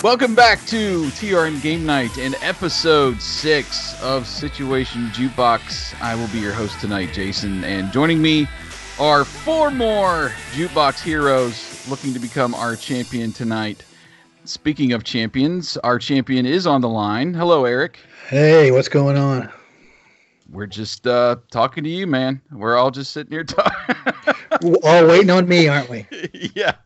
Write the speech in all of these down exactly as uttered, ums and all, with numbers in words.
Welcome back to T R N Game Night and episode six of Situation Jukebox. I will be your host tonight, Jason, and joining me are four more Jukebox heroes looking to become our champion tonight. Speaking of champions, our champion is on the line. Hello, Eric. Hey, what's going on? We're just uh, talking to you, man. We're all just sitting here talking. All waiting on me, aren't we? Yes.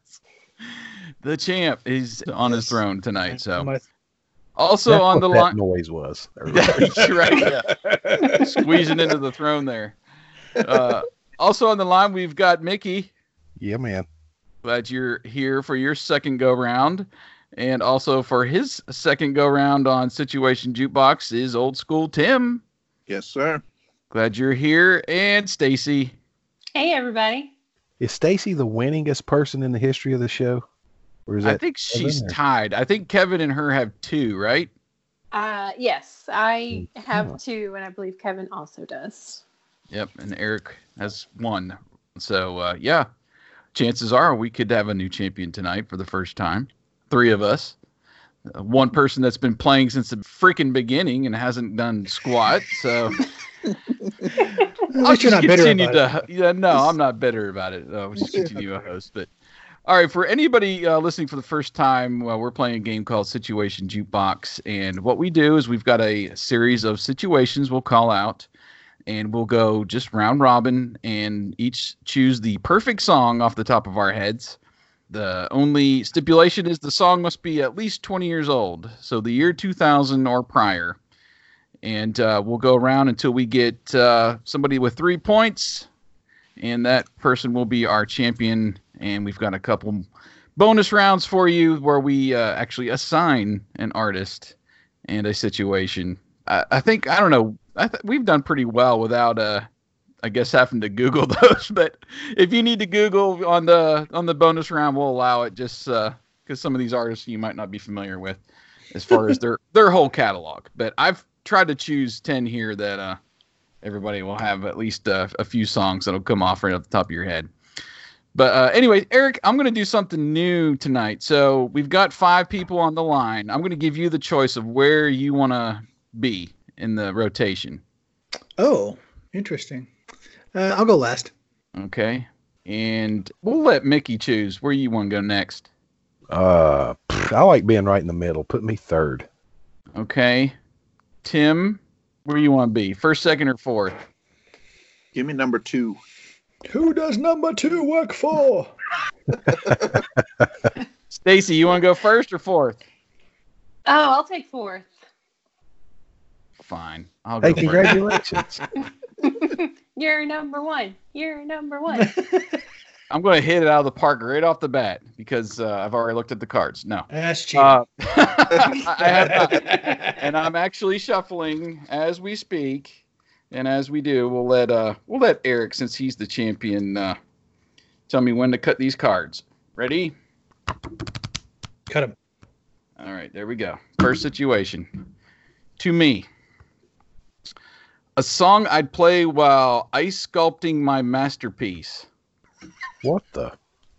The champ is on his throne tonight. So, My- also That's on the what that line, noise was. That's right. Yeah. Squeezing into the throne there. Uh, also on the line, we've got Mickey. Yeah, man. Glad you're here for your second go round, and also for his second go round on Situation Jukebox is old school Tim. Yes, sir. Glad you're here, and Stacy. Hey, everybody. Is Stacy the winningest person in the history of the show? Or is I that think she's Kevin, or- tied. I think Kevin and her have two, right? Uh, yes, I Hmm. have two, and I believe Kevin also does. Yep, and Eric has one. So, uh, yeah, chances are we could have a new champion tonight for the first time. Three of us. Uh, one person that's been playing since the freaking beginning and hasn't done squat. So At I'll least you're just not bitter continue about to. Yeah, no, I'm not bitter about it. I'll just continue a host. But all right, for anybody uh, listening for the first time, well, we're playing a game called Situation Jukebox, and what we do is we've got a series of situations we'll call out, and we'll go just round robin and each choose the perfect song off the top of our heads. The only stipulation is the song must be at least twenty years old, so the year two thousand or prior. And uh, we'll go around until we get uh, somebody with three points, and that person will be our champion. And we've got a couple bonus rounds for you where we uh, actually assign an artist and a situation. I, I think, I don't know, I th- we've done pretty well without, uh, I guess, having to Google those. But if you need to Google on the on the bonus round, we'll allow it just because uh, some of these artists you might not be familiar with as far as their, their whole catalog. But I've tried to choose ten here that uh, everybody will have at least uh, a few songs that'll come off right off the top of your head. But uh, anyway, Eric, I'm going to do something new tonight. So we've got five people on the line. I'm going to give you the choice of where you want to be in the rotation. Oh, interesting. Uh, I'll go last. Okay. And we'll let Mickey choose where you want to go next. Uh, pff, I like being right in the middle. Put me third. Okay. Tim, where you want to be? First, second, or fourth? Give me number two. Who does number two work for? Stacy, you want to go first or fourth? Oh, I'll take fourth. Fine. I'll Hey, go first. congratulations. You're number one. You're number one. I'm going to hit it out of the park right off the bat because uh, I've already looked at the cards. No. That's cheating. Uh, I have not. And I'm actually shuffling as we speak. And as we do, we'll let uh, we'll let Eric, since he's the champion, uh, tell me when to cut these cards. Ready? Cut him. All right, there we go. First situation. To me. A song I'd play while ice sculpting my masterpiece. What the?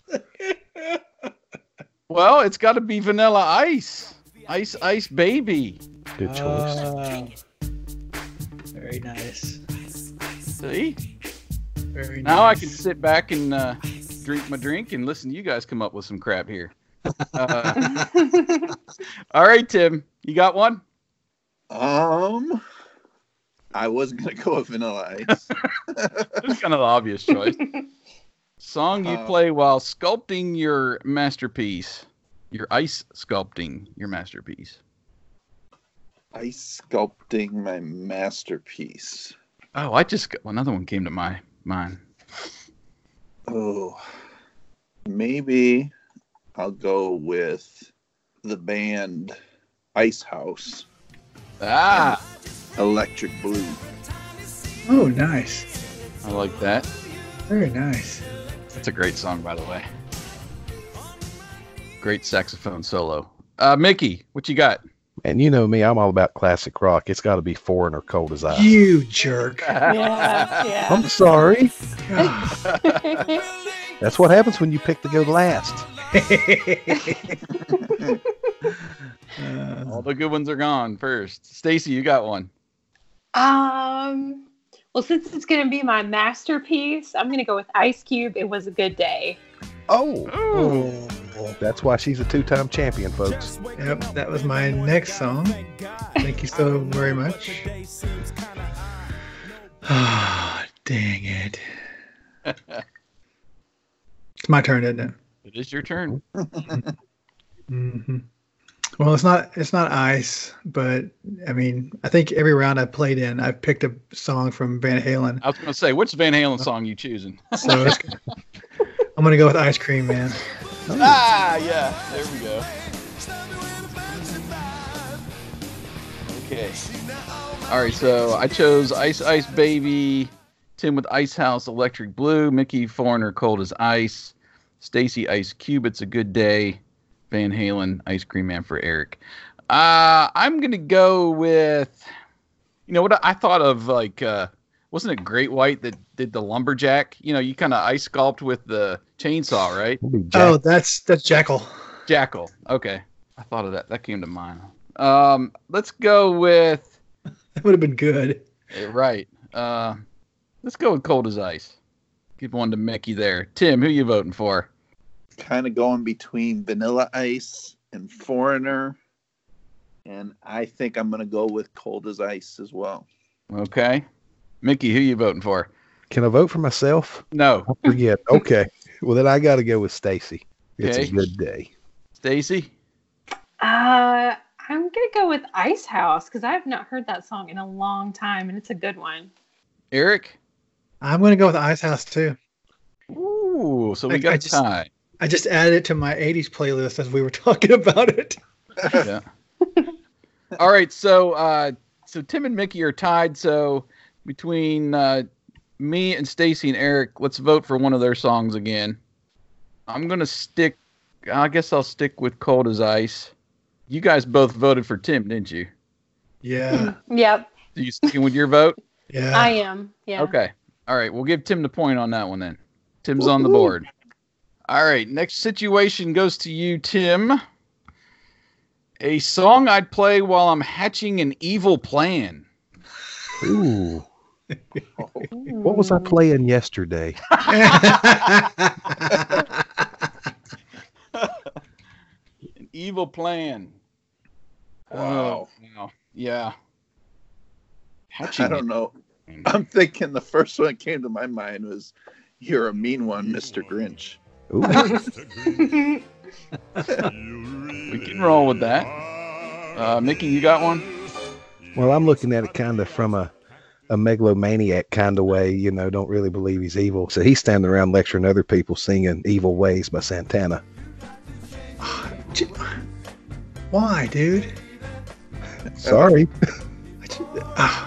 Well, it's got to be Vanilla Ice. Ice Ice Baby. Good choice. Ah, very nice. See? Very nice. Now I can sit back and uh, drink my drink and listen to you guys come up with some crap here. Uh, all right, Tim. You got one? Um, I was gonna go with Vanilla Ice. That's kind of the obvious choice. Song you Uh, play while sculpting your masterpiece. Your ice sculpting your masterpiece. Ice sculpting my masterpiece. Oh, I just got another one came to my mind. Oh, maybe I'll go with the band Ice House, Ah, Electric Blue. Oh, nice. I like that. Very nice. That's a great song, by the way. Great saxophone solo. Uh, Mickey, what you got? And you know me, I'm all about classic rock. It's got to be Foreign or Cold as Ice. You jerk. Yeah, I'm sorry. God. That's what happens when you pick to go last. Uh, All the good ones are gone first. Stacy, you got one. Um, well, since it's going to be my masterpiece, I'm going to go with Ice Cube. It was a good day. Oh, Oh. oh, that's why she's a two-time champion, folks. yep, that was my next song. Thank you so very much. Ah, dang it. It's my turn, isn't it? It is your turn. hmm Well, it's not it's not ice, but I mean, I think every round I played in, I picked a song from Van Halen. I was going to say, which Van Halen song you choosing? So it's, I'm gonna go with Ice Cream Man. Ah, yeah. There we go. Okay. All right, so I chose Ice Ice Baby, Tim with Ice House, Electric Blue, Mickey Foreigner, Cold as Ice, Stacy Ice Cube, It's a Good Day, Van Halen, Ice Cream Man for Eric. Uh, I'm going to go with, you know what I thought of, like, uh, wasn't it Great White that did the lumberjack? You know, you kind of ice sculpt with the chainsaw, right? Oh, that's that's Jackal. Jackal. Okay. I thought of that. That came to mind. Um, let's go with, That would have been good. eh, right. Uh, let's go with Cold as Ice. Give one to Mickey there. Tim, who you voting for? Kind of going between Vanilla Ice and Foreigner. And I think I'm going to go with Cold as Ice as well. Okay. Mickey, who you voting for? Can I vote for myself? No. I forget. Okay. Well, then I got to go with Stacy. It's Okay. a good day. Stacy? Uh, I'm going to go with Ice House because I have not heard that song in a long time, and it's a good one. Eric? I'm gonna go with Ice House too. Ooh, so we I- got I a just- tie. I just added it to my eighties playlist as we were talking about it. Yeah. All right, so uh, so Tim and Mickey are tied. So between uh, me and Stacy and Eric, let's vote for one of their songs again. I'm gonna stick. I guess I'll stick with Cold as Ice. You guys both voted for Tim, didn't you? Yeah, Yep, Are you sticking with your vote? yeah. I am. Yeah. Okay. All right, we'll give Tim the point on that one then. Tim's on the board. All right, next situation goes to you, Tim. A song I'd play while I'm hatching an evil plan. Ooh. What was I playing yesterday? An evil plan. Wow. Oh, wow. Yeah. I Hatching don't know. it. I'm thinking the first one that came to my mind was You're a Mean One, Mister Grinch. Ooh. We can roll with that. Uh, Mickey, you got one? Well, I'm looking at it kind of from a, a megalomaniac kind of way, you know, don't really believe he's evil. So he's standing around lecturing other people singing Evil Ways by Santana. Why, dude? Sorry. Ah,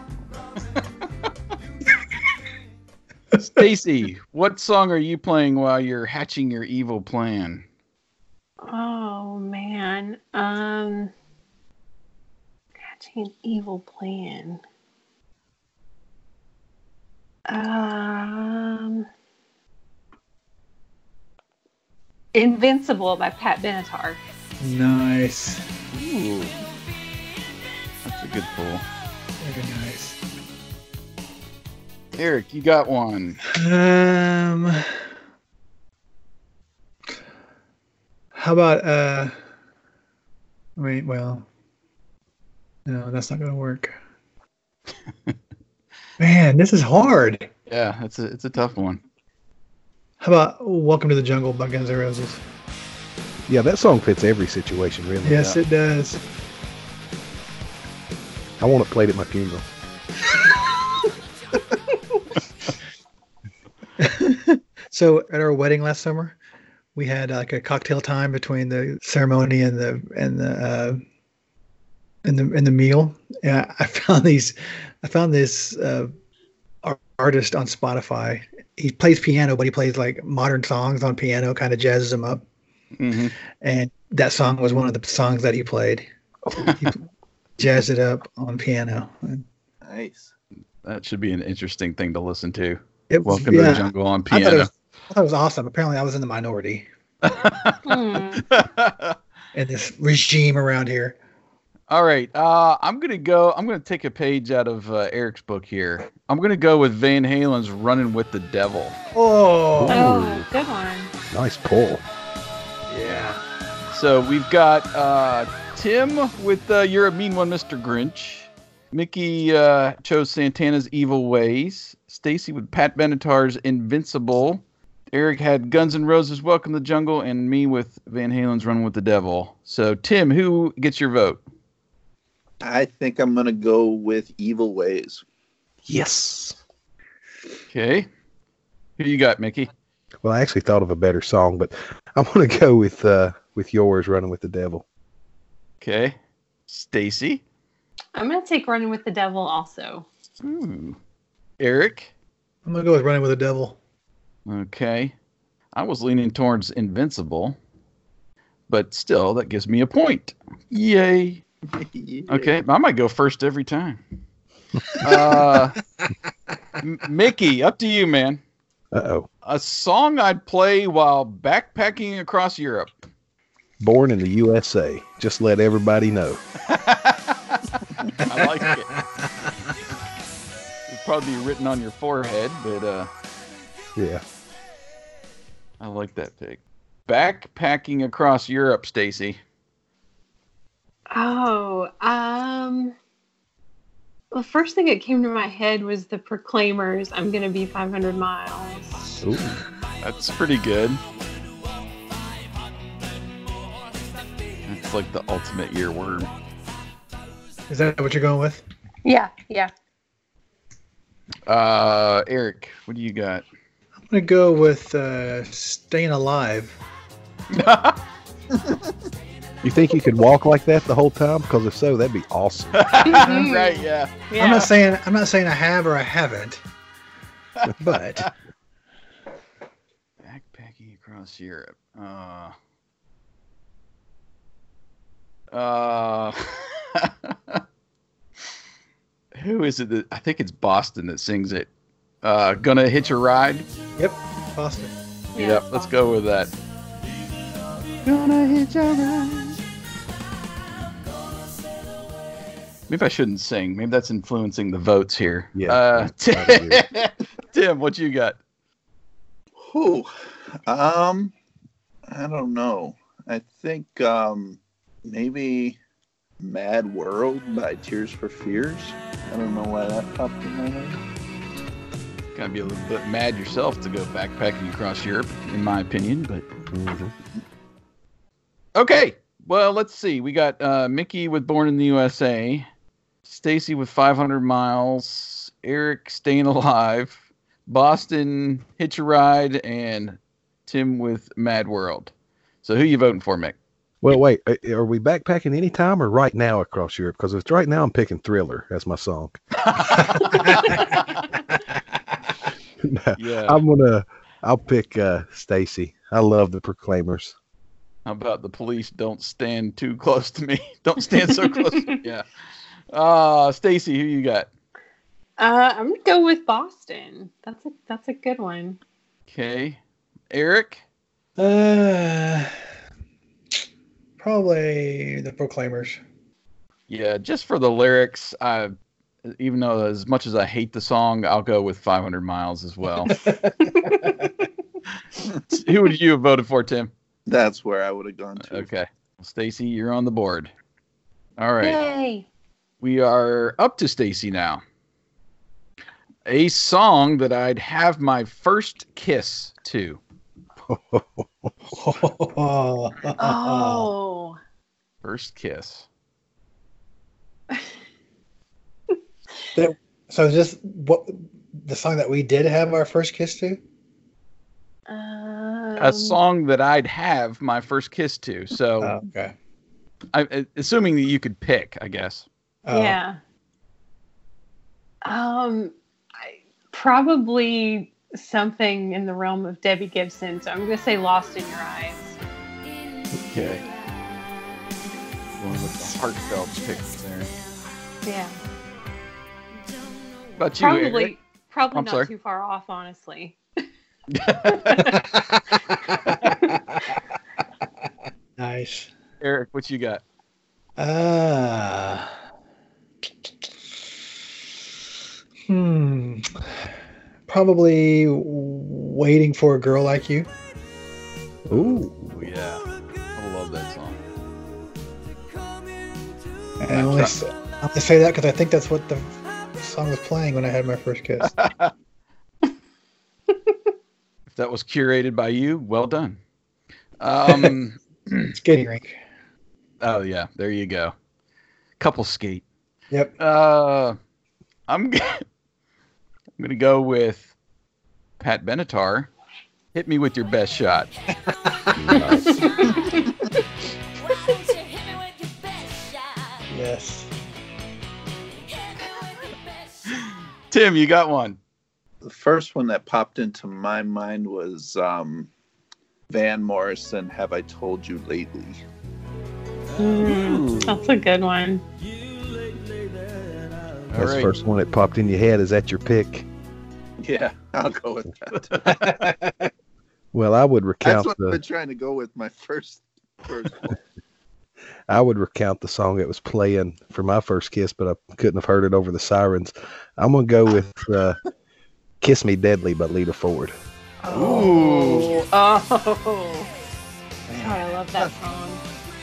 Stacy, what song are you playing while you're hatching your evil plan? Oh man. Um, hatching an evil plan. Um, Invincible by Pat Benatar. nice. Ooh. That's a good pull. Very nice. Eric, you got one. Um, how about uh? Wait, well, no, that's not gonna work. Man, this is hard. Yeah, it's a it's a tough one. How about Welcome to the Jungle by Guns N' Roses? Yeah, that song fits every situation, really. Yes, it does. I want it played at my funeral. So at our wedding last summer, we had like a cocktail time between the ceremony and the and the uh, and the and the meal. And I found these, I found this uh, ar- artist on Spotify. He plays piano, but he plays like modern songs on piano, kind of jazzes them up. Mm-hmm. And that song was one of the songs that he played. He jazzed it up on piano. And Nice. That should be an interesting thing to listen to. it, Welcome to yeah, the Jungle on I thought, it piano. was, I thought it was awesome. Apparently, I was in the minority. Hmm. in this regime around here. All right. Uh, I'm gonna go. I'm gonna take a page out of uh, Eric's book here. I'm gonna go with Van Halen's "Running with the Devil." Oh, Oh, good one. Nice pull. Yeah. So we've got uh, Tim with uh, "You're a Mean One, Mister Grinch." Mickey uh, chose Santana's "Evil Ways." Stacy with Pat Benatar's "Invincible." Eric had Guns N' Roses' "Welcome to the Jungle," and me with Van Halen's "Running with the Devil." So Tim, who gets your vote? I think I'm going to go with Evil Ways. Yes. Okay. Who you got, Mickey? Well, I actually thought of a better song, but I'm going to go with uh, with yours, "Running with the Devil." Okay. Stacy? I'm gonna take Running with the Devil also. Ooh. Eric? I'm gonna go with Running with the Devil. Okay. I was leaning towards Invincible, but still, that gives me a point. Yay. Yeah. Okay, I might go first every time. Uh, M- Mickey, up to you, man. Uh-oh. A song I'd play while backpacking across Europe. Born in the U S A. Just let everybody know. I like it. It'd probably be written on your forehead, but uh, Yeah. I like that pick. Backpacking across Europe, Stacy. Oh, um, the first thing that came to my head was the Proclaimers. I'm gonna be five hundred miles. Ooh. That's pretty good. It's like the ultimate earworm. Is that what you're going with? Yeah, yeah. Uh, Eric, what do you got? I'm gonna go with uh, Staying Alive. You think you could walk like that the whole time? Because if so, that'd be awesome. Right, yeah. Yeah. I'm not saying I'm not saying I have or I haven't, but Backpacking across Europe. Uh, uh, who is it that, I think it's Boston that sings it. Uh, Gonna Hitch a Ride? yep, Boston. Yeah, Yep, let's go with that. Gonna hitch a ride. Maybe I shouldn't sing. Maybe that's influencing the votes here. Yeah, Uh, I'd agree. Tim, what you got? Whew. Um, I don't know. I think um, maybe Mad World by Tears for Fears. I don't know why that popped in my head. Gotta be a little bit mad yourself to go backpacking across Europe, in my opinion. But Mhm. okay, well, let's see. We got uh, Mickey with Born in the U S A, Stacy with five hundred miles, Eric Staying Alive, Boston Hitch a Ride, and Tim with Mad World. So who you voting for, Mick? Well, wait. uh, Are we backpacking anytime or right now across Europe? Because if it's right now, I'm picking Thriller as my song. No, Yeah. I'm gonna. I'll pick uh, Stacy. I love the Proclaimers. How about the police don't stand too close to me? Don't stand so close. Yeah. Uh, Stacy, who you got? Uh, I'm gonna go with Boston. That's a that's a good one. Okay. Eric? Uh, probably the Proclaimers. Yeah, just for the lyrics, I, even though as much as I hate the song, I'll go with five hundred miles as well. Who would you have voted for, Tim? That's where I would have gone to. Okay. Stacy, you're on the board. All right. Yay! We are up to Stacy now. A song that I'd have my first kiss to. Oh, First kiss. That- so is this what the song that we did have our first kiss to? um, A song that I'd have my first kiss to. So, Oh, okay. I, assuming that you could pick, I guess. Oh. Yeah. Um, I, probably something in the realm of Debbie Gibson. So I'm gonna say "Lost in Your Eyes." Okay. Going with the heartfelt pick there. Yeah. About you, Probably, Eric? probably I'm not sorry. too far off, honestly. Nice. Eric, what you got? Uh, hmm. Probably Waiting for a Girl Like You. Ooh. Oh, yeah. I love that song. And I only, s- I only say that because I think that's what the song was playing when I had my first kiss. If that was curated by you, well done. Um, Skating rink. oh, yeah. There you go. Couple skate. Yep. Uh, I'm, g- I'm going to go with Pat Benatar. Hit me with your best shot. Yes. Tim, you got one. The first one that popped into my mind was um, Van Morrison, Have I Told You Lately? Mm, that's a good one. All That's the right. first one that popped in your head. Is that your pick? Yeah, I'll go with that. Well, I would That's recount what I've the been trying to go with my first first one. I would recount the song that was playing for my first kiss, but I couldn't have heard it over the sirens. I'm gonna go with uh, "Kiss Me Deadly" by Lita Ford. Ooh. Oh, oh, I love that song.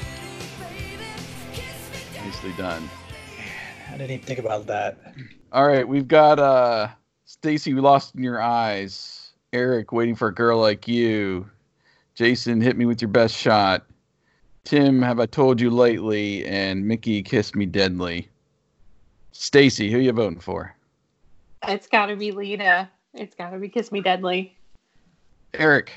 Nicely done. I didn't even think about that. All right, we've got uh, Stacy, Lost in Your Eyes. Eric, Waiting for a Girl Like You. Jason, Hit Me with Your Best Shot. Tim, Have I Told You Lately? And Mickey, Kiss Me Deadly. Stacy, who you voting for? It's got to be Lita. It's got to be Kiss Me Deadly. Eric.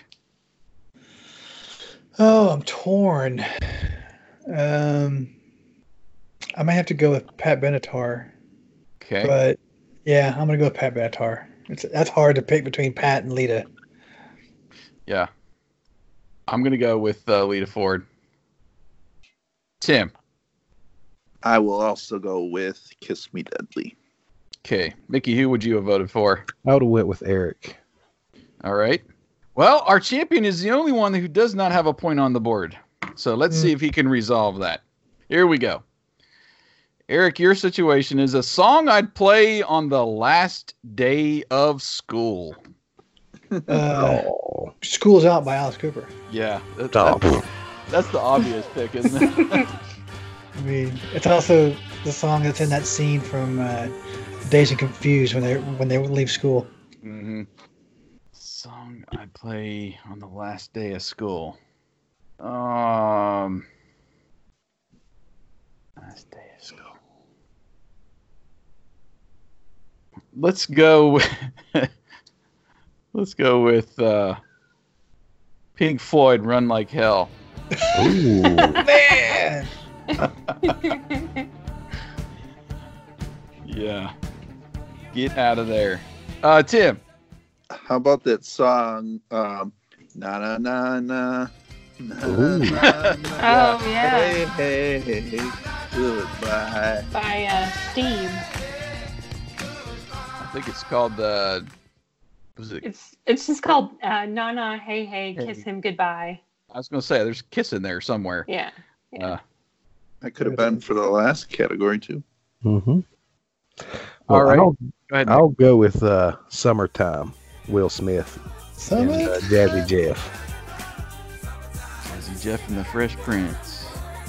Oh, I'm torn. Um, I might have to go with Pat Benatar, Okay. but yeah, I'm gonna go with Pat Benatar. It's that's hard to pick between Pat and Lita. Yeah. I'm going to go with uh, Lita Ford. Tim. I will also go with Kiss Me Deadly. Okay. Mickey, who would you have voted for? I would have went with Eric. All right. Well, our champion is the only one who does not have a point on the board. So let's Mm. see if he can resolve that. Here we go. Eric, your situation is a song I'd play on the last day of school. Uh, Oh, School's Out by Alice Cooper. Yeah. That, Oh. that's, that's the obvious pick, isn't it? I mean, it's also the song that's in that scene from uh, Dazed and Confused when they when they leave school. Mm-hmm. Song I'd play on the last day of school. Um, last day of school. Let's go. With, let's go with uh, Pink Floyd, "Run Like Hell." ooh. Man, Yeah, get out of there. Uh, Tim. How about that song? Um, na na na na. na, Ooh. na, na, Oh, yeah. Hey, hey, hey, goodbye. By uh, Steam. I think it's called the. Was it? It's it's just called uh, Na Na Hey Hey Kiss Hey. Him Goodbye. I was gonna say there's kiss in there somewhere. Yeah. Yeah. Uh, That could have been for the last category too. Mm-hmm. All Well, right. I'll, Go ahead. Nick. I'll go with uh, "Summertime," Will Smith Summer. and uh, Jazzy Jeff. Jazzy Jeff and the Fresh Prince.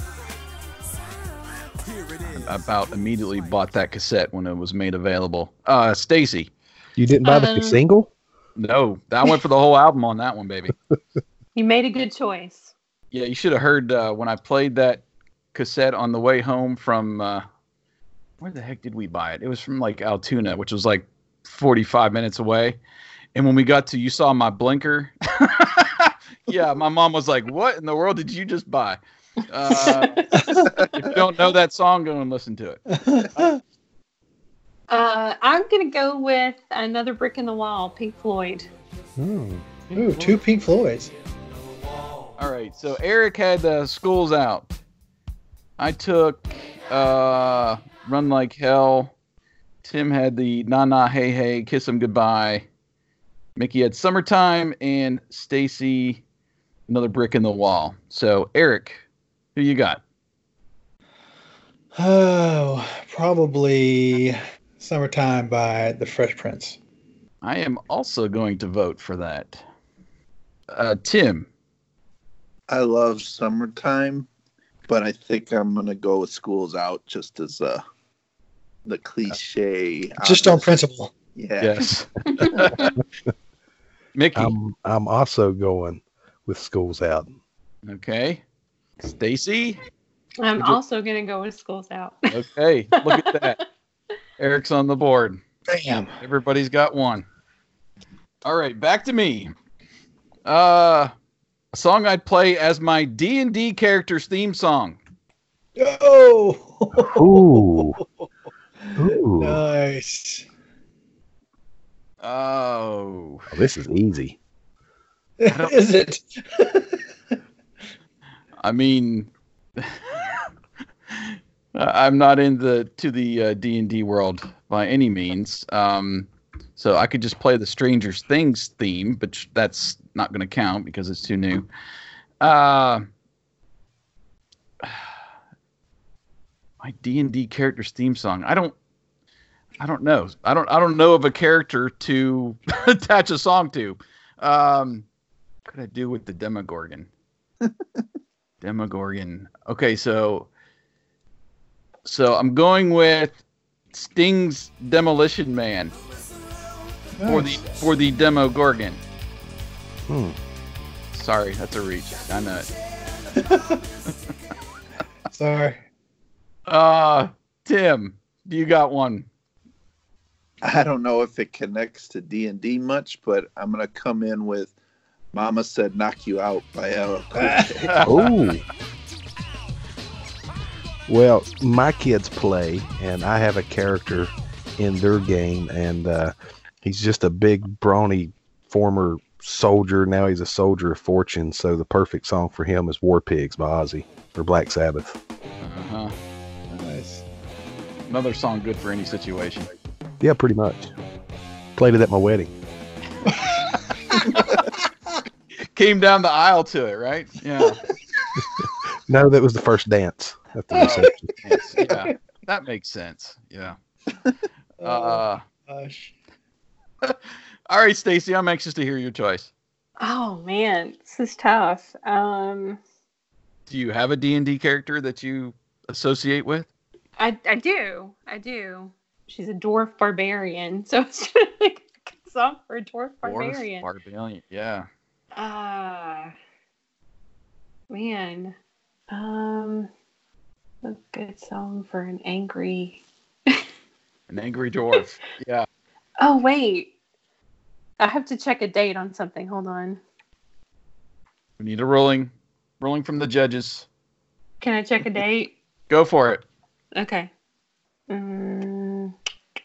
I about immediately bought that cassette when it was made available. Uh, Stacy. You didn't buy the Um, single? No, I went for the whole album on that one, baby. You made a good choice. Yeah, you should have heard uh, when I played that cassette on the way home from. Uh, where the heck did we buy it? It was from like Altoona, which was like forty-five minutes away. And when we got to, you saw my blinker. Yeah, my mom was like, "What in the world did you just buy?" Uh, if you don't know that song, go and listen to it. Uh, I'm gonna go with Another Brick in the Wall, Pink Floyd. Hmm. Ooh, two Pink Floyds. All right, so Eric had uh, School's Out. I took uh, Run Like Hell. Tim had the Na Na Hey Hey Kiss 'Em Goodbye. Mickey had Summertime, and Stacy Another Brick in the Wall. So Eric, Who you got? Oh, probably Summertime by the Fresh Prince. I am also going to vote for that. Uh, Tim. I love Summertime, but I think I'm gonna go with School's Out just as uh, the cliche. Just on honest- principle. Yeah. Yes. Mickey. I'm I'm also going with School's Out. Okay. Stacy. I'm Would you- also gonna go with School's Out. Okay. Look at that. Eric's on the board. Bam. Everybody's got one. All right, back to me. Uh, a song I'd play as my D and D character's theme song. Oh. Ooh. Ooh. Nice. Oh, Oh, this is easy. don't- Is it? I mean, I'm not in the to the uh, D and D world by any means. Um, so I could just play the Stranger Things theme, but sh- that's not going to count because it's too new. Uh, my D and D character's theme song. I don't. I don't know. I don't. I don't know of a character to attach a song to. Um, what could I do with the Demogorgon? Demogorgon. Okay, so so I'm going with Sting's Demolition Man for the for the Demogorgon. Hmm. Sorry, that's a reach. I know it. Sorry. Uh, Tim, do you got one? I don't know if it connects to D and D much, but I'm gonna come in with "Mama Said Knock You Out" by L L Cool J. Ooh. Well, my kids play, and I have a character in their game, and uh, he's just a big, brawny former soldier. Now he's a soldier of fortune, so the perfect song for him is War Pigs by Ozzy, or Black Sabbath. Uh-huh. Nice. Another song good for any situation. Yeah, pretty much. Played it at my wedding. Came down the aisle to it, right? Yeah. No, that was the first dance at the Oh, reception. yes, yeah. That makes sense. Yeah. Uh, Gosh. all right, Stacy, I'm anxious to hear your choice. Oh man, this is tough. Um, Do you have a D and D character that you associate with? I I do, I do. She's a dwarf barbarian, so it's like a song for a dwarf barbarian. Dwarf Barbarian, yeah. Ah, man, um, a good song for an angry. An angry dwarf. Yeah. Oh wait, I have to check a date on something. Hold on. We need a ruling. Ruling from the judges. Can I check a date? Go for it. Okay. Um,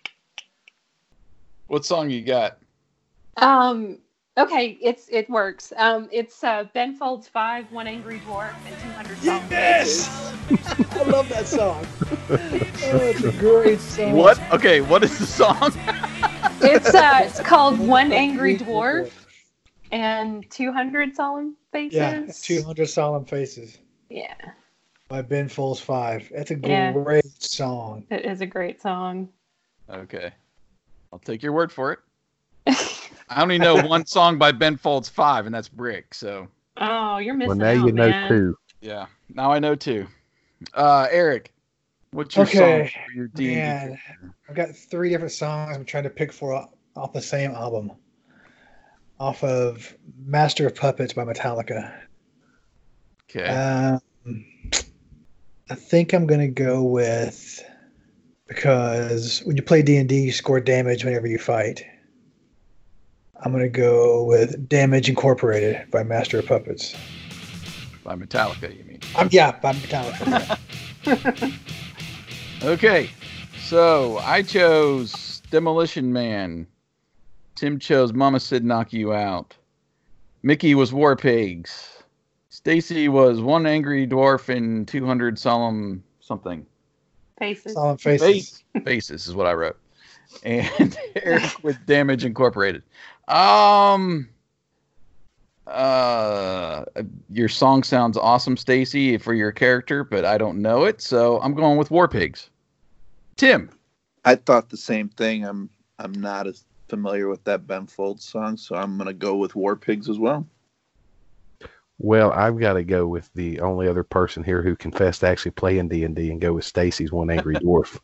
What song you got? um. Okay, it's it works. Um, it's uh, Ben Folds Five, One Angry Dwarf, and Two Hundred Songs. Yes! I love that song. Oh, it's a great song. What? Okay, what is the song? It's uh, it's called One Angry Dwarf and Two Hundred Solemn Faces. Yeah, two hundred Solemn Faces Yeah, by Ben Folds Five. That's a Yeah. great song. it is a great song. Okay. I'll take your word for it. I only know one song by Ben Folds Five, and that's Brick. So, Oh, you're missing Well, now out, you know man. two. yeah. Now I know two. Uh, Eric, what's your Okay, song for your D and D man. character? I've got three different songs I'm trying to pick for off the same album. Off of Master of Puppets by Metallica. Okay. Um, I think I'm gonna go with, because when you play D and D, you score damage whenever you fight. I'm gonna go with Damage Incorporated by Master of Puppets. By Metallica, you mean? Um, yeah, by Metallica. yeah. Okay. So I chose Demolition Man. Tim chose Mama Said Knock You Out. Mickey was War Pigs. Stacy was One Angry Dwarf and two hundred Solemn something. Faces. Solemn Faces. Face, faces is what I wrote. And Eric with Damage Incorporated. Um, Uh, your song sounds awesome, Stacy, for your character, but I don't know it, so I'm going with War Pigs. Tim. I thought the same thing. I'm I'm not as familiar with that Ben Folds song, so I'm gonna go with War Pigs as well. Well, I've got to go with the only other person here who confessed to actually playing D and D and go with Stacy's One Angry Dwarf.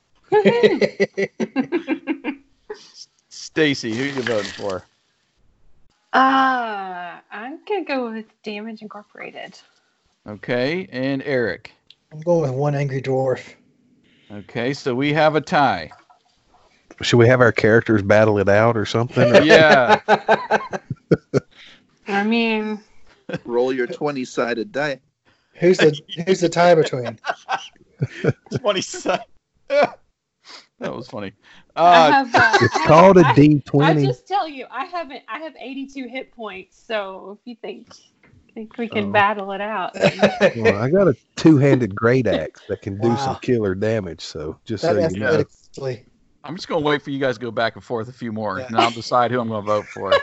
Stacy, who you voting for? Uh, I'm gonna go with Damage Incorporated. Okay, and Eric. I'm going with One Angry Dwarf. Okay, so we have a tie. Should we have our characters battle it out or something? Or- Yeah. I mean, Roll your twenty-sided die. Who's the Who's the tie between? twenty seconds. That was funny. I Uh, have. Uh, It's I- called a I- D I twenty. just tell you, I haven't. I have eighty-two hit points. So if you think think we can Oh. battle it out, then- Well, I got a two-handed great axe that can do Wow. some killer damage. So just That so you know. athletically. I'm just going to wait for you guys to go back and forth a few more, Yeah. and I'll decide who I'm going to vote for.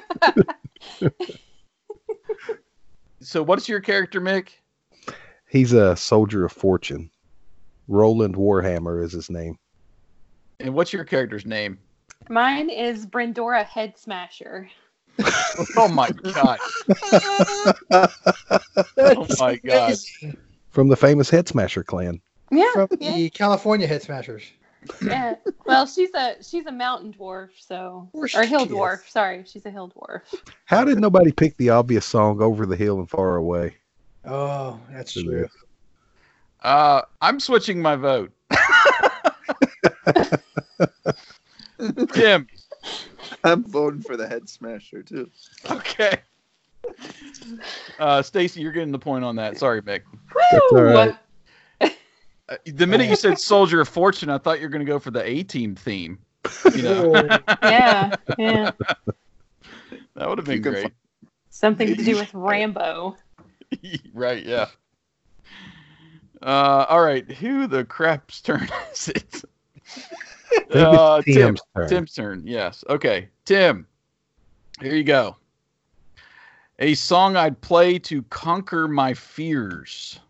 So what's your character, Mick? He's a soldier of fortune. Roland Warhammer is his name. And what's your character's name? mine is Brendora Head Smasher. Oh, my God. Oh, my God. From the famous Head Smasher clan. Yeah, From yeah, the California Head Smashers. yeah. Well, she's a she's a mountain dwarf, so course or hill she dwarf. is. Sorry, she's a hill dwarf. How did nobody pick the obvious song Over the Hill and Far Away? Oh, that's To true. Uh, I'm switching my vote. Tim. I'm voting for the Head Smasher too. Okay. Uh, Stacy, you're getting the point on that. Sorry, Mick. That's all right. Uh, the minute you said Soldier of Fortune, I thought you were going to go for the A-Team theme. You know, Oh, Yeah, yeah. that would have been You can great. Something to do with Rambo. Right, yeah. Uh, all right, who the crap's turn is it? I think Uh, it's Tim. Tim's turn. Tim's turn, yes. Okay, Tim, here you go. A song I'd play to conquer my fears.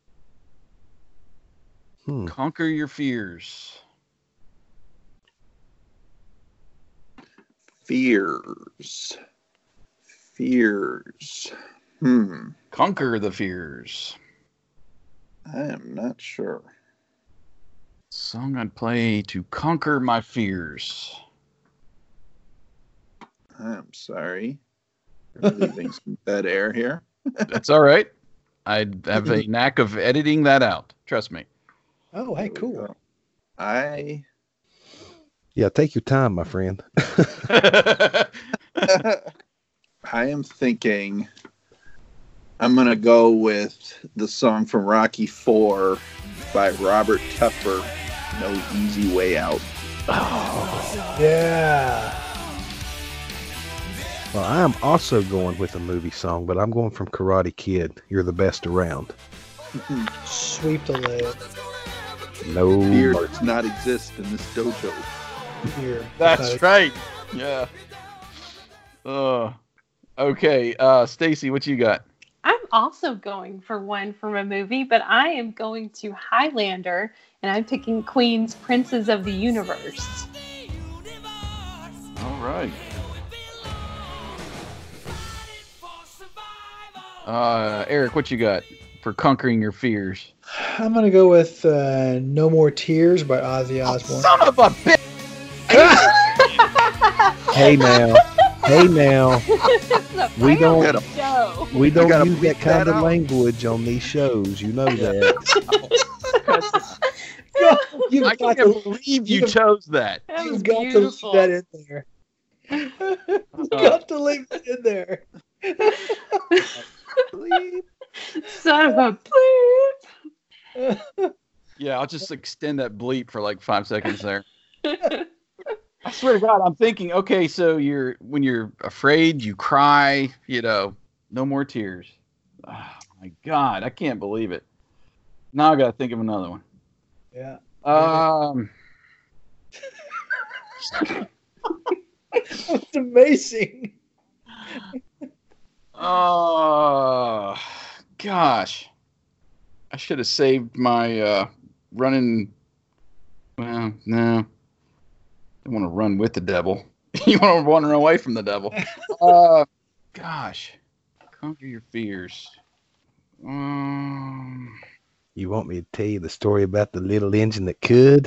Hmm. Conquer your fears. Fears. Fears. Hmm. Conquer the fears. I am not sure. Song I'd play to conquer my fears. I'm sorry. We're leaving some dead air here. That's all right. I have a knack of editing that out. Trust me. oh, hey, cool. I Yeah, take your time, my friend. I am thinking I'm gonna go with the song from Rocky Four by Robert Tepper, No Easy Way Out. Yeah. Well, I'm also going with a movie song, but I'm going from Karate Kid. You're the best around. Sweep the leg. No Fear mercy. does not exist in this dojo. Here. That's Uh, right. Yeah. Uh, okay. Uh, Stacy, what you got? I'm also going for one from a movie, but I am going to Highlander, and I'm picking Queen's Princes of the Universe. All right. Uh, Eric, what you got for conquering your fears? I'm going to go with uh, No More Tears by Ozzy Osbourne. Son of a bitch! Hey now, hey now. It's a We don't- family show. We don't gotta use bleep that kind that of out. language on these shows. You know that. You've I got can't to, believe you you've- chose that. That was you've got to beautiful. leave that in there. You've got to leave it in there. Son of a bleep. Yeah, I'll just extend that bleep for like five seconds there. I swear to God, I'm thinking, okay, so you're when you're afraid, you cry, you know, no more tears. Oh my God, I can't believe it. Now I gotta think of another one. Yeah. Um, It's amazing. Oh, gosh. I should have saved my uh, running. Well, no. I don't want to run with the devil. You want to run away from the devil. Uh, gosh. Conquer your fears. Um, You want me to tell you the story about the little engine that could?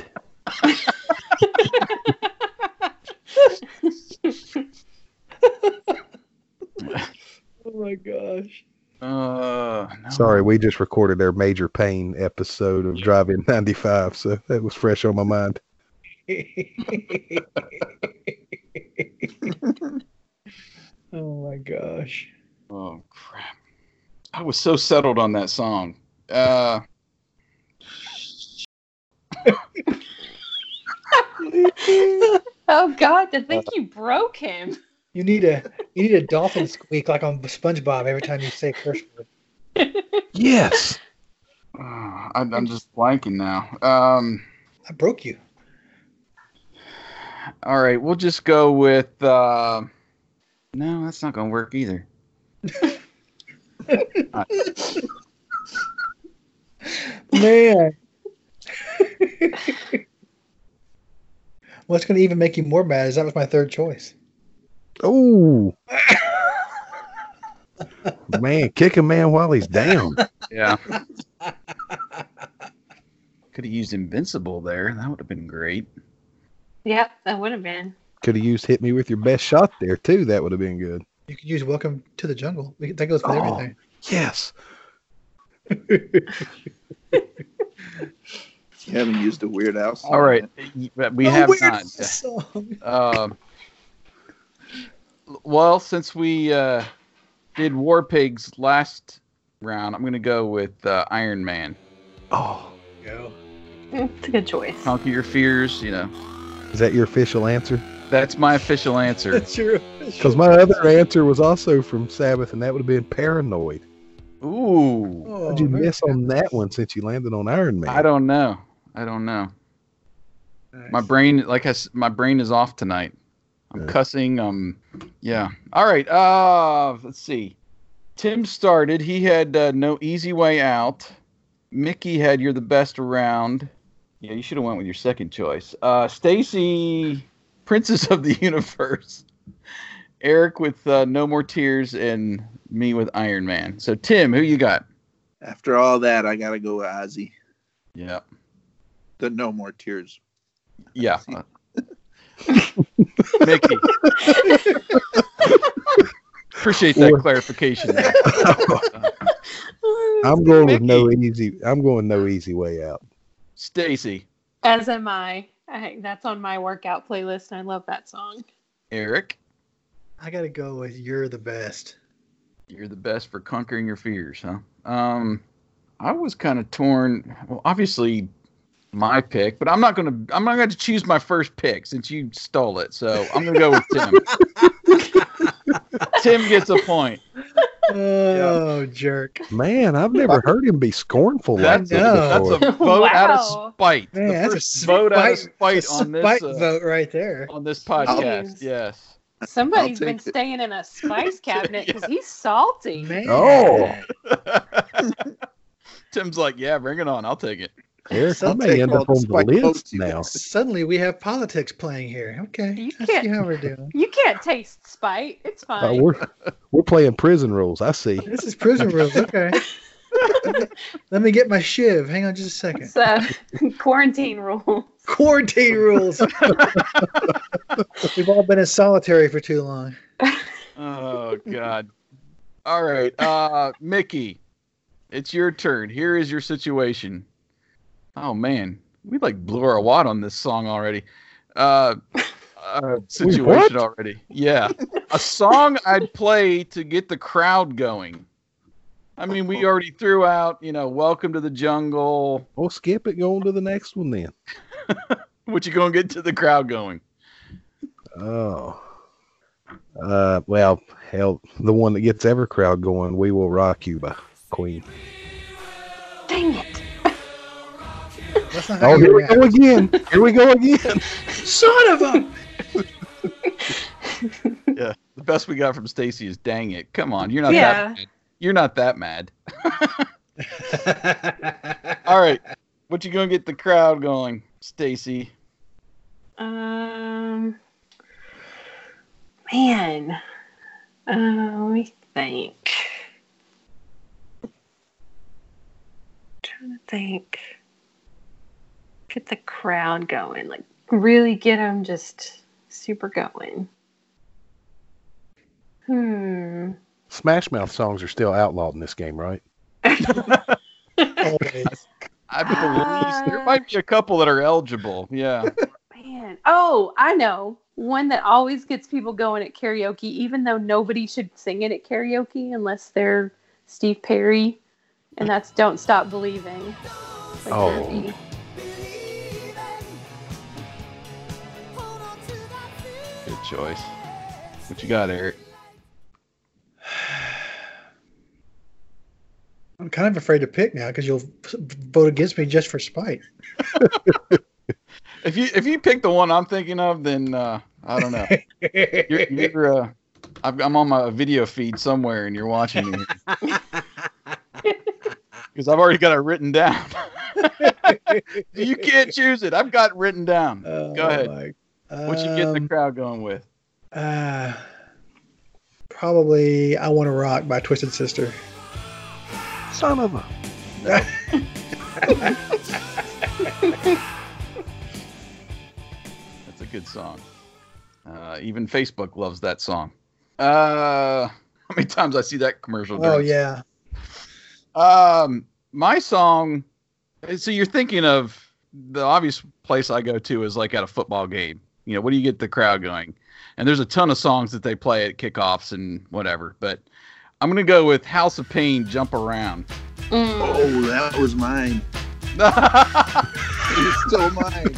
Oh my gosh. uh, no. Sorry, we just recorded our Major Pain episode of Drive-In ninety-five, so that was fresh on my mind. Oh my gosh. Oh, crap. I was so settled on that song. Uh, Oh God, to think you broke him. You need a you need a dolphin squeak like on SpongeBob every time you say a curse word. Yes. uh, I, I'm just blanking now. Um, I broke you. all right, we'll just go with. Uh, no, that's not going to work either. Man. What's going to even make you more mad is that was my third choice. Oh. Man, kick a man while he's down. Yeah. Could have used Invincible there. That would have been great. Yep, that would have been. Could have used Hit Me With Your Best Shot there, too. That would have been good. You could use Welcome to the Jungle. We- That goes with Oh. everything. Yes. You haven't used a Weird Al song All right. yet. We Oh, have where's not. the song? Um, well, since we uh, did War Pigs last round, I'm going to go with uh, Iron Man. Oh. Go. It's a good choice. Conquer your fears, you know. Is that your official answer? That's my official answer. That's true. Because my other answer was also from Sabbath, and that would have been Paranoid. Ooh. Oh, How'd you very miss on that one since you landed on Iron Man? I don't know. I don't know. nice. My brain, like I, s- my brain is off tonight. I'm Yeah. cussing. Um, yeah. All right. Uh, let's see. Tim started. He had uh, No Easy Way Out. Mickey had You're the Best Around. Yeah, you should have went with your second choice. Uh, Stacy, Princess of the Universe. Eric with uh, No More Tears, and me with Iron Man. So Tim, who you got? After all that, I gotta go with Ozzy. Yeah. The No More Tears. Yeah. Mickey. Appreciate that Or- clarification. there. I'm going with Mickey. no easy. I'm going no easy way out. Stacy. As am I. I. That's on my workout playlist, and I love that song. Eric. I gotta go with You're the Best. You're the best for conquering your fears, huh? Um, I was kind of torn. Well, obviously, my pick, but I'm not gonna. I'm not going to choose my first pick since you stole it. So I'm gonna go with Tim. Tim gets a point. Oh, jerk. Man, I've never heard him be scornful like That's a, that know. that's before. a vote out Wow. of spite. Man, the that's a first vote out of spite- spite It's a on this spite uh, vote right there. on this podcast. Jeez. Yes. Somebody's I'll been take it. staying in a spice cabinet because he's salty. Man. Oh. Tim's like, yeah, bring it on. I'll take it. Eric, I I'll may take end all up the on the spike list votes you now. got. Suddenly we have politics playing here. Okay. You I can't- see how we're doing. You can't taste spite. It's Uh, fine. we're we're playing prison rules. I see. This is prison rules. Okay. Let me get my shiv. Hang on just a second. It's uh, quarantine rules. Quarantine rules. We've all been in solitary for too long. Oh God. All right. Uh Mickey, it's your turn. Here is your situation. Oh man. We like blew our wad on this song already. Uh, uh situation what? already. Yeah. A song I'd play to get the crowd going. I mean, we already threw out, you know, Welcome to the Jungle. Well, skip it. Go on to the next one then. What you gonna get to the crowd going? Oh. Uh, well, hell, the one that gets every crowd going, We Will Rock You by Queen. Dang it. That's not how Oh, you here we react. go again. Here we go again. Son of a. Yeah. The best we got from Stacy is "Dang It." Come on, you're not Yeah. that mad. You're not that mad. All right, what you gonna get the crowd going, Stacy? Um, man, uh, let me think. trying to think. Get the crowd going, like really get them just super going. Hmm. Smash Mouth songs are still outlawed in this game, right? Always. I believe there might be a couple that are eligible. Yeah. Man. Oh, I know. One that always gets people going at karaoke, even though nobody should sing it at karaoke unless they're Steve Perry. And that's Don't Stop Believing. By Oh. Groovy. Good choice. What you got, Eric? I'm kind of afraid to pick now because you'll vote against me just for spite. If you if you pick the one I'm thinking of, then uh, I don't know. You're, you're uh, I've- I'm on my video feed somewhere, and you're watching me because I've already got it written down. You can't choose it. I've got it written down. Oh, Go ahead. my- What you get the Um, crowd going with? Uh, probably I Want to Rock by Twisted Sister. Son of a. That's a good song. Uh, even Facebook loves that song. Uh, how many times I see that commercial? Oh, during- yeah. Um, my song. So you're thinking of the obvious place I go to is like at a football game. You know, what do you get the crowd going? And there's a ton of songs that they play at kickoffs and whatever. But I'm gonna go with House of Pain, Jump Around. Mm. Oh, that was mine. It's still mine.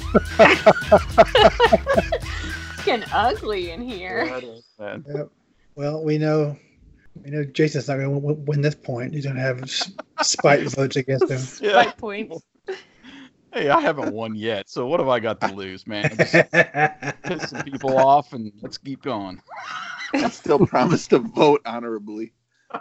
It's getting ugly in here. Man. Yep. Well, we know we know Jason's not going to win this point. He's going to have s- spite votes against him. Yeah. Spike points. Hey, I haven't won yet, so what have I got to lose, man? Just piss some people off, and let's keep going. I still promise to vote honorably.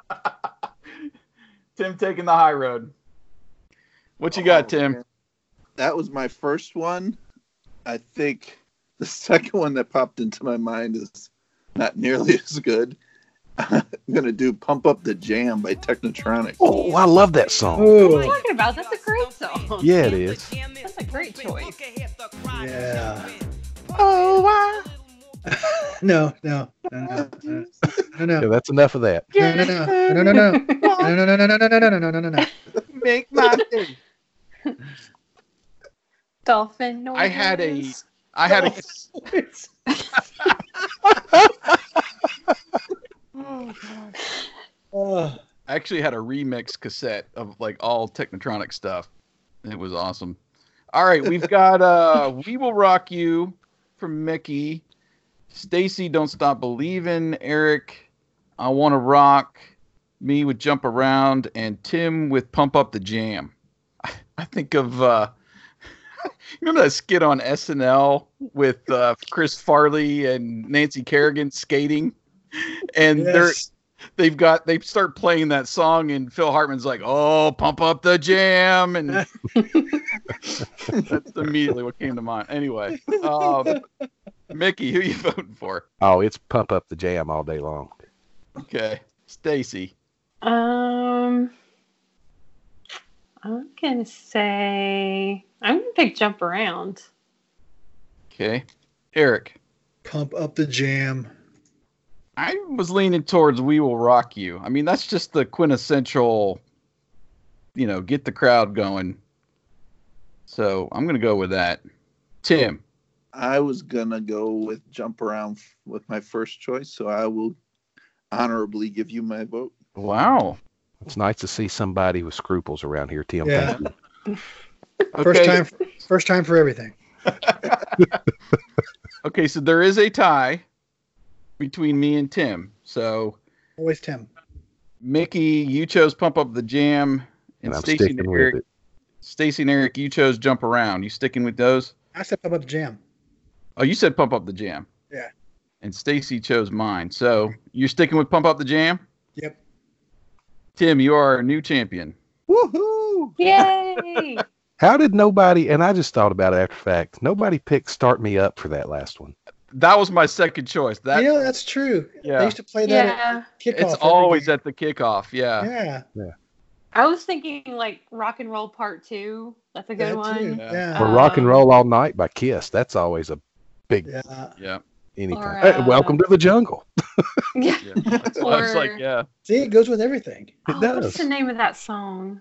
Tim taking the high road. What you got, Oh, Tim? man. That was my first one. I think the second one that popped into my mind is not nearly as good. I'm going to do Pump Up the Jam by Technotronic. Oh, I love that song. What are you Ooh, talking about? That's a great song. Yeah, it is. That's a great choice. yeah. Oh, wow. No, no, no, no, no, no, no, Yeah, that's enough of that. no, no, no, no, no, no, no, no, no, no, no, no, no, no, no, no, no. Make my day. Dolphin noise. I had a, I had a, Oh, I actually had a remix cassette of like all Technotronic stuff. It was awesome. All right, we've got uh We Will Rock You from Mickey, Stacy Don't Stop Believin', Eric I Want to Rock, me with Jump Around, and Tim with Pump Up the Jam. I, I think of uh you remember that skit on S N L with uh, Chris Farley and Nancy Kerrigan skating? And they're yes. they've got they start playing that song and Phil Hartman's like, "Oh, pump up the jam," and that's immediately what came to mind. Anyway, um, Mickey, who you voting for? Oh, it's Pump Up the Jam all day long. Okay, Stacy. Um, I'm gonna say I'm gonna pick Jump Around. Okay, Eric. Pump Up the Jam. I was leaning towards "We Will Rock You." I mean, that's just the quintessential, you know, get the crowd going. So I'm gonna go with that. Tim. I was going to go with Jump Around f- with my first choice, so I will honorably give you my vote. Wow. It's nice to see somebody with scruples around here, Tim. Yeah. Thank you. First Okay. time, first time for everything. Okay, so there is a tie between me and Tim. So Always Tim. Mickey, you chose Pump Up the Jam, And and I'm Stacy sticking and with Eric. it. Stacy and Eric, you chose Jump Around. You sticking with those? I said Pump Up the Jam. Oh, you said Pump Up the Jam. Yeah. and Stacy chose mine. So you're sticking with Pump Up the Jam? Yep. Tim, you are our new champion. Woohoo! Yay! How did nobody, and I just thought about it after fact, nobody picked Start Me Up for that last one? That was my second choice. That you know, that's true. Yeah. They used to play that Yeah. at kickoff. it's every always game. at the kickoff. Yeah. Yeah. I was thinking like Rock and Roll Part Two. That's a good That one. too. Yeah. Yeah. Or Rock and Um, Roll All Night by Kiss. That's always a big Yeah. Yeah. anytime. Or, Hey, uh, welcome to the jungle. Yeah. Yeah. That's what I was like, Or- yeah. See, it goes with everything. It Oh, does. what's the name of that song?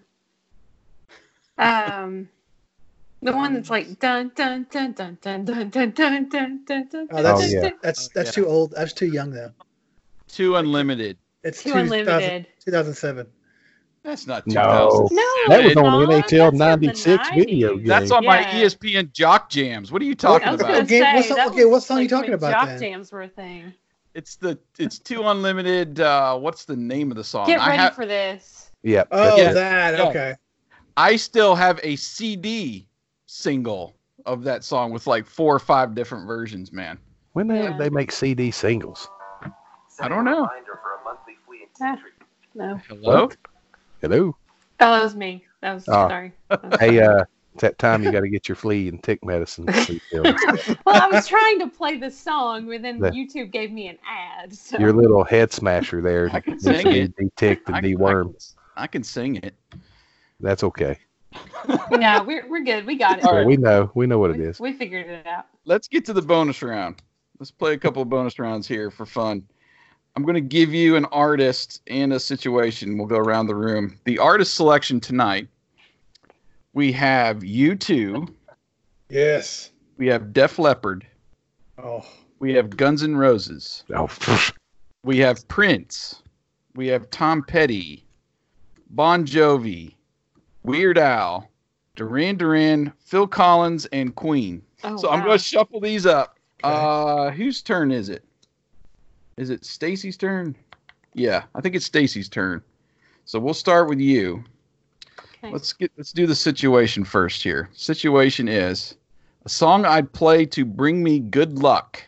Um, the one that's like dun dun dun dun dun dun dun dun dun dun dun. Oh, that's Oh, yeah. that's Oh, that's yeah. too old. That's too young though. Too Unlimited. It's Too two thousand Unlimited. two thousand seven. That's not No. two thousand. No, That was it's on not. N H L That's from the ninety-six video nineties. game. That's on my Yeah. E S P N Jock Jams. What are you talking I was about? gonna Okay, say what song- that okay, was, what song are you like, talking when about Jock then? jams were a thing. It's the it's Too Unlimited. Uh, what's the name of the song? Get I ready have for this. Yep. Oh, Yeah. that Yeah. okay. I still have a C D single of that song with like four or five different versions, man. When the hell Yeah. did they make C D singles? I don't know. Ah, no. Hello? What? Hello. Oh, that was me. That was Oh. sorry. Hey, uh, it's that time you got to get your flea and tick medicine. refilled. Well, I was trying to play the song, but then The- YouTube gave me an ad. So. Your little head smasher there. I can needs sing to be it. de-ticked I, and I, dewormed. can, I can sing it. That's okay. No, we're we're good. We got it. All Yeah, right. we know. We know what it we, is. we figured it out. Let's get to the bonus round. Let's play a couple of bonus rounds here for fun. I'm going to give you an artist and a situation. We'll go around the room. The artist selection tonight, we have U two, Yes. we have Def Leppard, Oh. we have Guns N' Roses, Oh, we have Prince, we have Tom Petty, Bon Jovi, Weird Al, Duran Duran, Phil Collins, and Queen. Oh, So I'm wow. going to shuffle these up. Okay. Uh, whose turn is it? Is it Stacy's turn? Yeah, I think it's Stacy's turn. So we'll start with you. Okay. Let's get let's do the situation first here. Situation is a song I'd play to bring me good luck.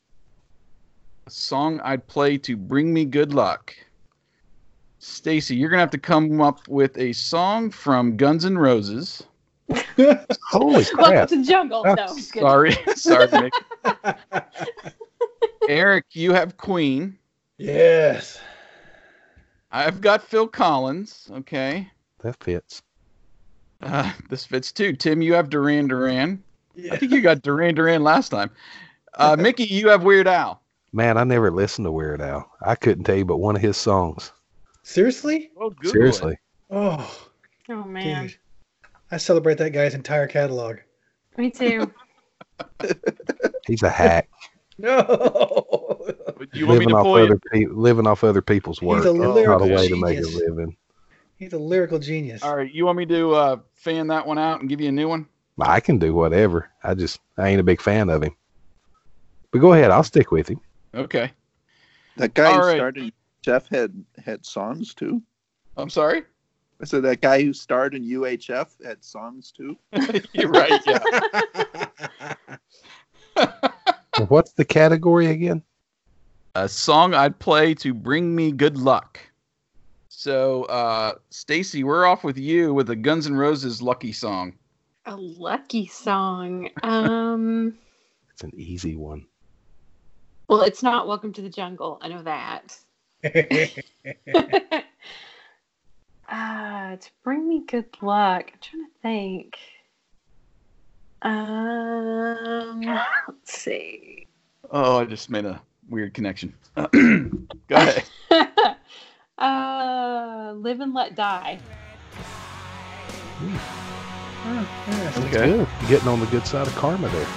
A song I'd play to bring me good luck. Stacy, you're gonna have to come up with a song from Guns N' Roses. holy Welcome crap. to the jungle. No, I'm kidding. Sorry, sorry, Nick. Eric, you have Queen. Yes. I've got Phil Collins. Okay. That fits. Uh, this fits too. Tim, you have Duran Duran. I Yeah. think you got Duran Duran last time. Uh, Mickey, you have Weird Al. Man, I never listened to Weird Al. I couldn't tell you but one of his songs. Seriously? Well, Google Seriously. it. Oh, Oh man, dude. I celebrate that guy's entire catalog. me too. He's a hack. No. You want me living, to off pull you? other pe- living off other people's He's work. a It's not a lyrical way to make a genius. living. He's a lyrical genius. All right. You want me to uh, fan that one out and give you a new one? I can do whatever. I just I ain't a big fan of him. But go ahead, I'll stick with him. Okay. That guy All who right. starred in Jeff had had songs too. I'm sorry. I said that guy who starred in U H F had songs too. You're right. Yeah. And what's the category again? A song I'd play to bring me good luck. So, uh, Stacy, we're off with you with a Guns N' Roses "Lucky" song. A lucky song. Um. It's an easy one. Well, it's not "Welcome to the Jungle." I know that. uh, to bring me good luck. I'm trying to think. Um, let's see. Oh, I just made a weird connection. Go ahead. uh, Live and Let Die. Oh, yeah, so- That's good. You're getting on the good side of karma there.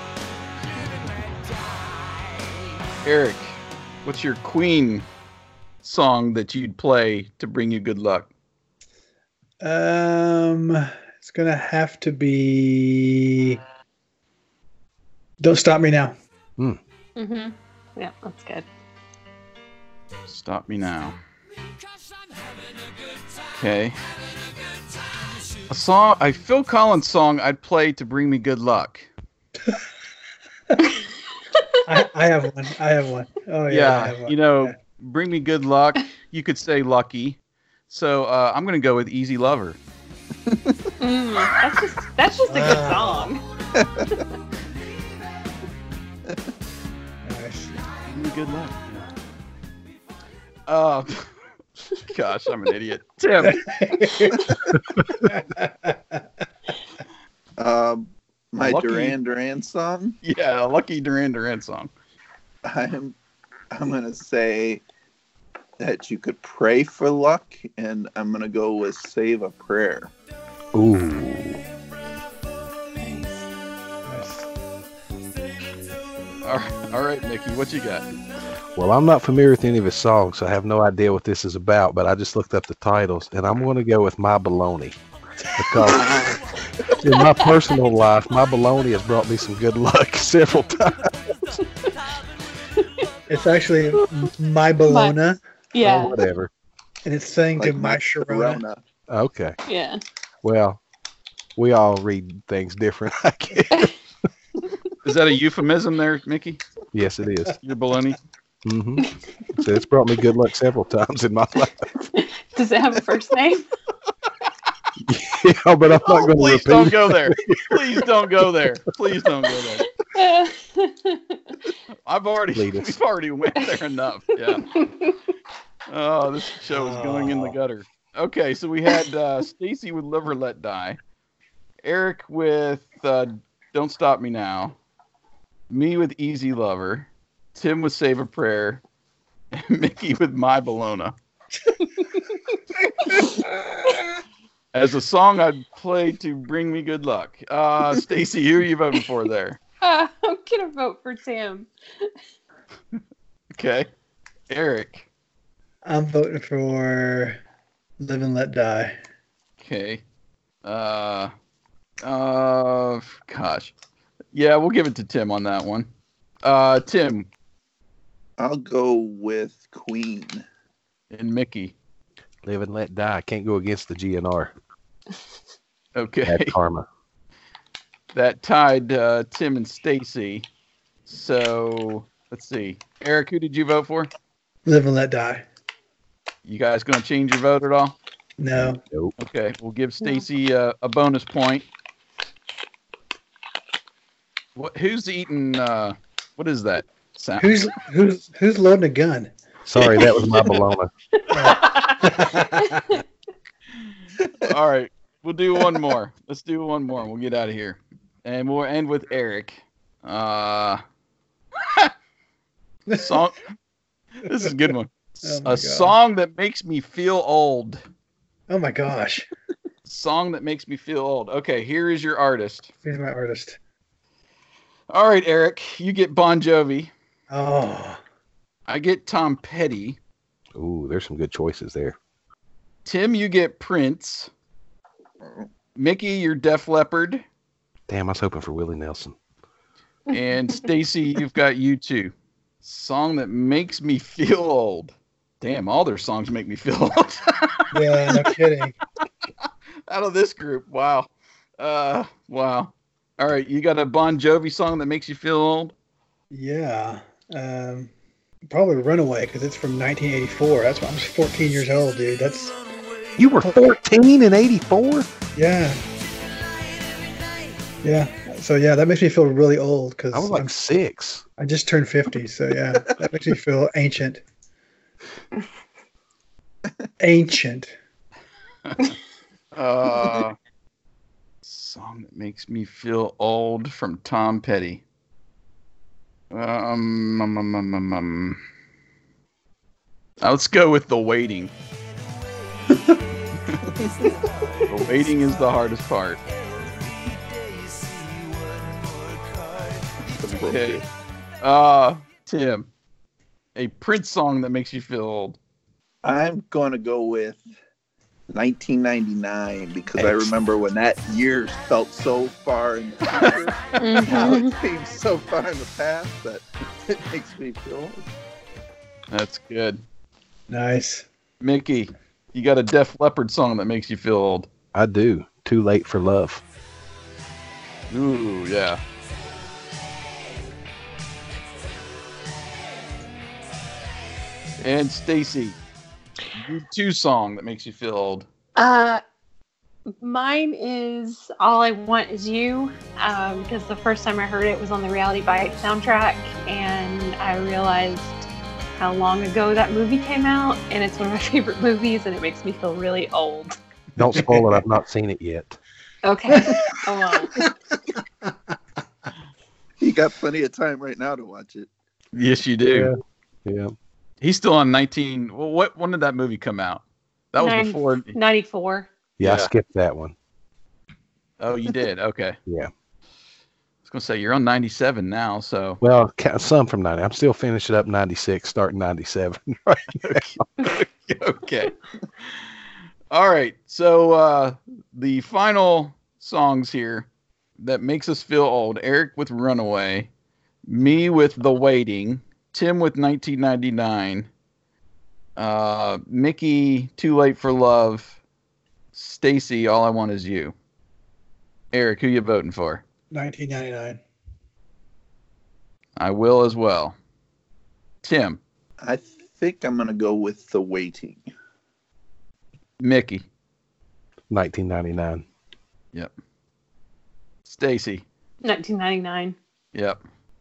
Eric, what's your Queen song that you'd play to bring you good luck? Um, it's gonna have to be. Don't Stop Me Now. Mm-hmm. Yeah, that's good. Stop Me Now. Okay. A song, a Phil Collins song I'd play to bring me good luck. I, I have one. I have one. Oh yeah. I Yeah, have one. you know, Yeah. bring me good luck. You could say lucky. So uh, I'm gonna go with Easy Lover. Mm, that's just that's just a good Wow. song. Nice. Bring me good luck. Uh, gosh, I'm an idiot. Tim. Um, my Lucky. Duran Duran song. Yeah, lucky Duran Duran song. I'm I'm gonna say that you could pray for luck, and I'm gonna go with Save a Prayer. Ooh. Nice. All right, all right, Mickey, what you got? Well, I'm not familiar with any of his songs, so I have no idea what this is about, but I just looked up the titles, and I'm going to go with My Baloney. Because in my personal life, My Baloney has brought me some good luck several times. It's actually My Bologna, Or Yeah, whatever. and it's saying to Like My my Sharona. Sharona. Okay. yeah. Well, we all read things different, I guess. Is that a euphemism there, Mickey? Yes, it is. Your baloney? Mm-hmm. So it's brought me good luck several times in my life. Does it have a first name? Yeah, but I'm not Oh, going to please repeat don't it. go there. Please don't go there. Please don't go there. I've already, Lead us. we've already went there enough. Yeah. Oh, this show is going in the Oh. gutter. Okay, so we had uh, Stacy with Live or Let Die, Eric with uh, Don't Stop Me Now, me with Easy Lover, Tim with Save a Prayer, and Mickey with My Bologna. As a song I'd play to bring me good luck. Uh, Stacy, who are you voting for there? Uh, I'm gonna vote for Tim. Okay. Eric. I'm voting for Live and Let Die. Okay. Uh, uh, gosh. Yeah, we'll give it to Tim on that one. Uh, Tim I'll go with Queen. and Mickey. Live and let die. Can't go against the G N R. Okay. Bad karma. That tied uh, Tim and Stacy. So let's see. Eric, who did you vote for? Live and Let Die. You guys going to change your vote at all? No. Nope. Okay, we'll give Stacy uh, a bonus point. What? Who's eating? Uh, what is that sound? Who's who's who's loading a gun? Sorry, that was my bologna. All right, we'll do one more. Let's do one more, and we'll get out of here. And we'll end with Eric. Uh, song. This is a good one. Oh my A God. song that makes me feel old. Oh my gosh. Song that makes me feel old. Okay, here is your artist. Who's my artist? All right, Eric, you get Bon Jovi. Oh. I get Tom Petty. Ooh, there's some good choices there. Tim, you get Prince. Mickey, you're Def Leppard. Damn, I was hoping for Willie Nelson. And Stacy, you've got U two. Song that makes me feel old. Damn, all their songs make me feel old. Yeah, no kidding. Out of this group, wow. Uh, wow. All right, you got a Bon Jovi song that makes you feel old? Yeah. Um, probably Runaway because it's from nineteen eighty-four. That's why I'm just fourteen years old, dude. That's You were fourteen in eighty-four? yeah. Yeah. So yeah, that makes me feel really old because I was like six. I just turned fifty. So yeah, that makes me feel ancient. Ancient. Uh, song that makes me feel old from Tom Petty. Um, um, um, um, um, um. Uh, let's go with The Waiting. The waiting is the hardest part. Okay. Uh, Tim, a Prince song that makes you feel old. I'm going to go with nineteen ninety-nine because I Excellent. remember when that year felt so far in the future. Now Mhm. it seems so far in the past that it makes me feel old. That's good. Nice. Mickey, you got a Def Leppard song that makes you feel old. I do. Too Late for Love. Ooh, yeah. And Stacy, U two song that makes you feel old. Uh, mine is All I Want Is You, um, because the first time I heard it was on the Reality Bites soundtrack, and I realized how long ago that movie came out, and it's one of my favorite movies, and it makes me feel really old. Don't spoil it. I've not seen it yet. Okay. Oh, well. You got plenty of time right now to watch it. Yes, you do. Yeah. yeah. He's still on nineteen. Well, what when did that movie come out? That was Nine- before. ninety-four. Yeah, I Yeah. skipped that one. Oh, you did. Okay. Yeah. I was gonna say you're on ninety-seven now, so. Well, ca- some from ninety. I'm still finishing up ninety-six, starting ninety-seven. Right now. Okay. All right. So uh, the final songs here that makes us feel old. Eric with Runaway, me with The Waiting, Tim with nineteen ninety-nine, uh, Mickey Too Late for Love, Stacy All I Want Is You. Eric, who you voting for? nineteen ninety-nine. I will as well. Tim, I think I'm going to go with The Waiting. Mickey, nineteen ninety-nine. Stacy. nineteen ninety-nine. Yep.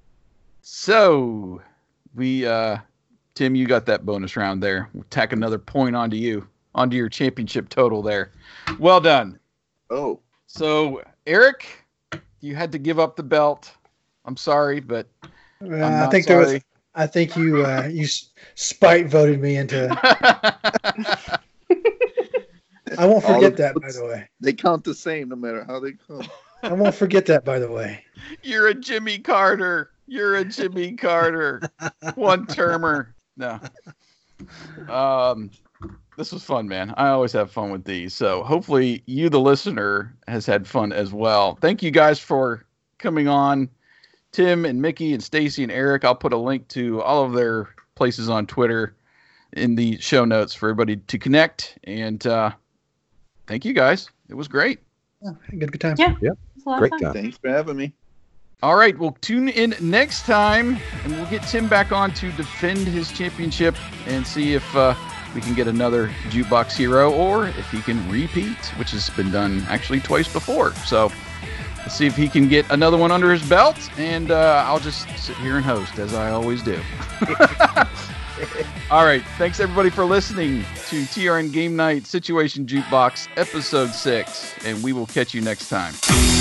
So we, uh, Tim, you got that bonus round there. We'll tack another point onto you, onto your championship total there. Well done. Oh, So Eric, you had to give up the belt. I'm sorry, but Uh, I'm I not think there was. sorry. I think you uh, you s- spite voted me into. I won't All forget of that, by those- the way. they count the same no matter how they count. I won't forget that, by the way. You're a Jimmy Carter. You're a Jimmy Carter. One termer. No. Um, this was fun, man. I always have fun with these. So hopefully you, the listener, has had fun as well. Thank you guys for coming on. Tim and Mickey and Stacy and Eric. I'll put a link to all of their places on Twitter in the show notes for everybody to connect. And uh, thank you guys. It was great. Oh, good, good time. Yeah. Yeah. It's a lot Great of fun. time. Thanks for having me. All right, we'll tune in next time, and we'll get Tim back on to defend his championship and see if uh, we can get another Jukebox Hero or if he can repeat, which has been done actually twice before. So let's see if he can get another one under his belt, and uh, I'll just sit here and host, as I always do. All right, thanks everybody for listening to T R N Game Night Situation Jukebox Episode six, and we will catch you next time.